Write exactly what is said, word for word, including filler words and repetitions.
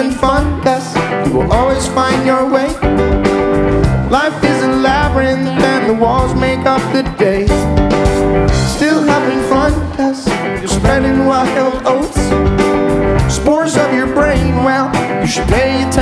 having fun, yes, you will always find your way. Life is a labyrinth and the walls make up the day. Still having fun, yes, you're spreading wild oats. Spores of your brain, well, you should pay attention.